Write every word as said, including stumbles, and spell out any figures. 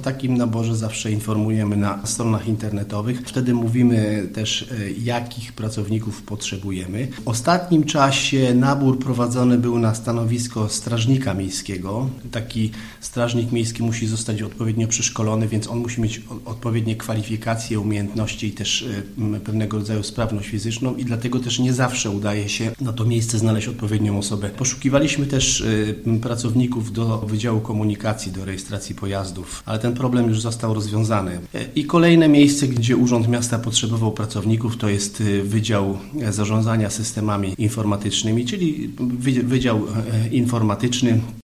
O takim naborze zawsze informujemy na stronach internetowych. Wtedy mówimy też, jakich pracowników potrzebujemy. W ostatnim czasie nabór prowadzony był na stanowisko strażnika miejskiego. Taki strażnik miejski musi zostać odpowiednio przeszkolony, więc on musi mieć odpowiednie kwalifikacje, umiejętności i też pewnego rodzaju sprawność fizyczną i dlatego też nie zawsze udaje się na to miejsce znaleźć odpowiednią osobę. Poszukiwaliśmy też pracowników do Wydziału Komunikacji, do rejestracji pojazdów, ale ten problem już został rozwiązany. I kolejne miejsce, gdzie Urząd Miasta potrzebował pracowników, to jest Wydział Zarządzania Systemami Informatycznymi, czyli Wydział Informatyczny.